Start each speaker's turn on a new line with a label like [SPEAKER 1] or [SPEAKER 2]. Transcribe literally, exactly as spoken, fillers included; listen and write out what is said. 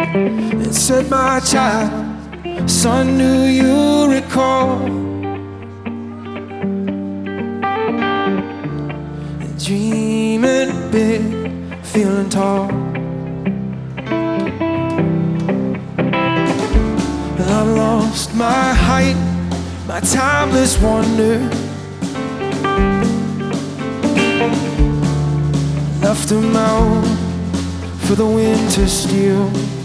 [SPEAKER 1] It said, my child, son, do you recall dreaming big, feeling tall? And I've lost my height, my timeless wonder, left them out for the wind to steal.